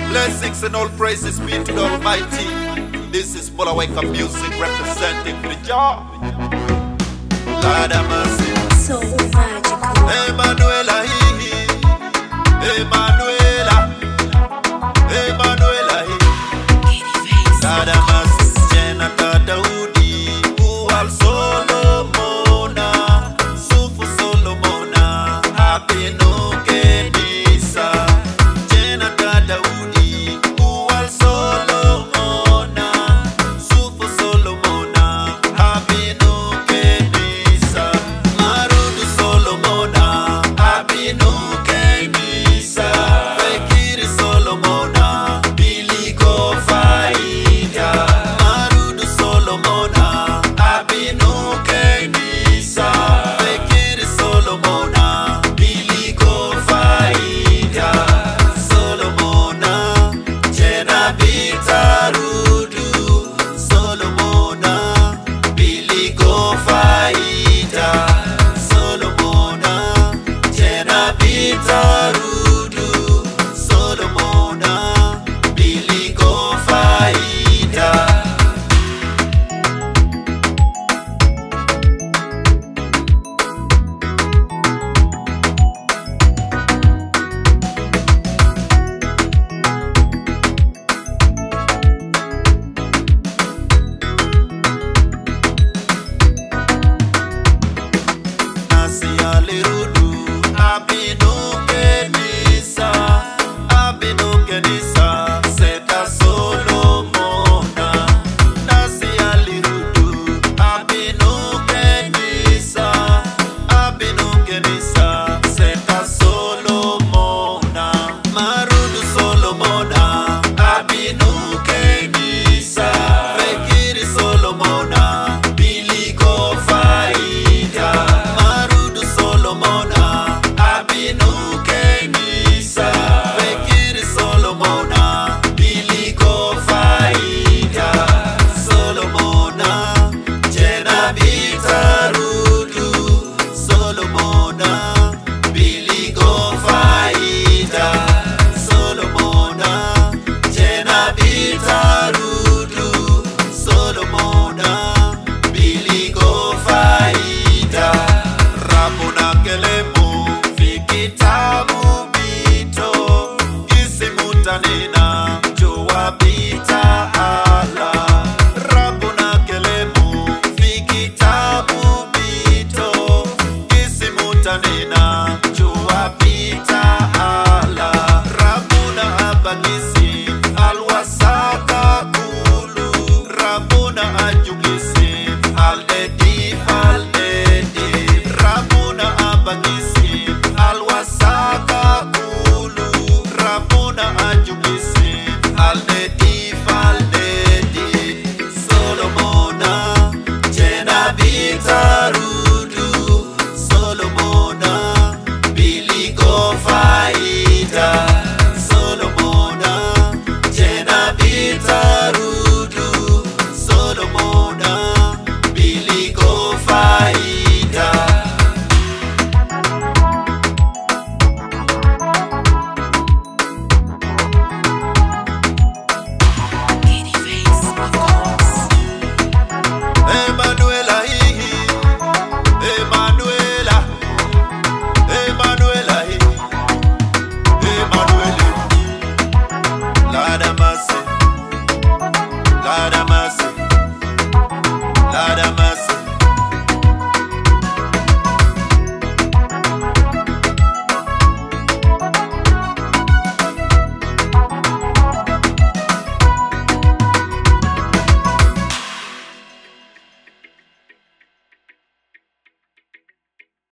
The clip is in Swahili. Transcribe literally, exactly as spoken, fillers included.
Blessings and all praises be to the Almighty. This is Bolaweka Music representing the job. Lord have mercy. So magical. Emanuela hihi, Emanuela, Emanuela hihi. Lord have mercy. Jena Daudi, Uwal Solomona, Sufu Solomona, Abinuke Nisa. Jena Daudi, Uwal Solomona, Sufu Solomona, Abinuke Nisa. Marudu Solomona, Abinuke Nisa. Fekiri Solomona, Biliko Faida. Marudu Solomona, Abinuke Nisa. Fekiri Solomona, Biliko Faida. Solomona, Jena Bitarudu. Solomona, Biliko Faida. Solomona, Jena Bitarudu. Solomona, Biliko Faida. Nasi alirudu, Abinuke Nisa, Abinuke Nisa, Seta Solomona. Nasi alirudu, Abinuke Nisa, Abinuke Nisa, Seta Solomona. Marudu Solomona, Abinuke Nisa, Fekiri Solomona, Biliko Faida. Marudu Solomona, Abinuke Nisa, Fekiri Solomona, Biliko Faida. Solomona, Jena Bitarudu. Solomona, Biliko Faida. Solomona, Jena Bitarudu. Solomona, Biliko Faida. Rabuna kelemu, fikitamu bito. Isimutanina, joa bita ala. Rabuna kelemu, fikitamu bito. Isimutanina, joa bita ala. Rabuna abagi